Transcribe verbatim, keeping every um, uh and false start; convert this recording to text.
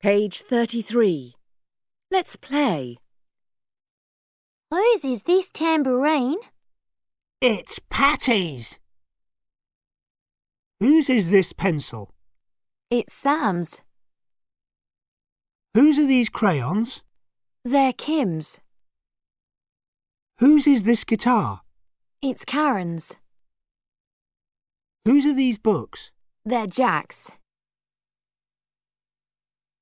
Page thirty-three. Let's play. Whose is this tambourine? It's Patty's. Whose is this pencil? It's Sam's. Whose are these crayons? They're Kim's. Whose is this guitar? It's Karen's. Whose are these books? They're Jack's.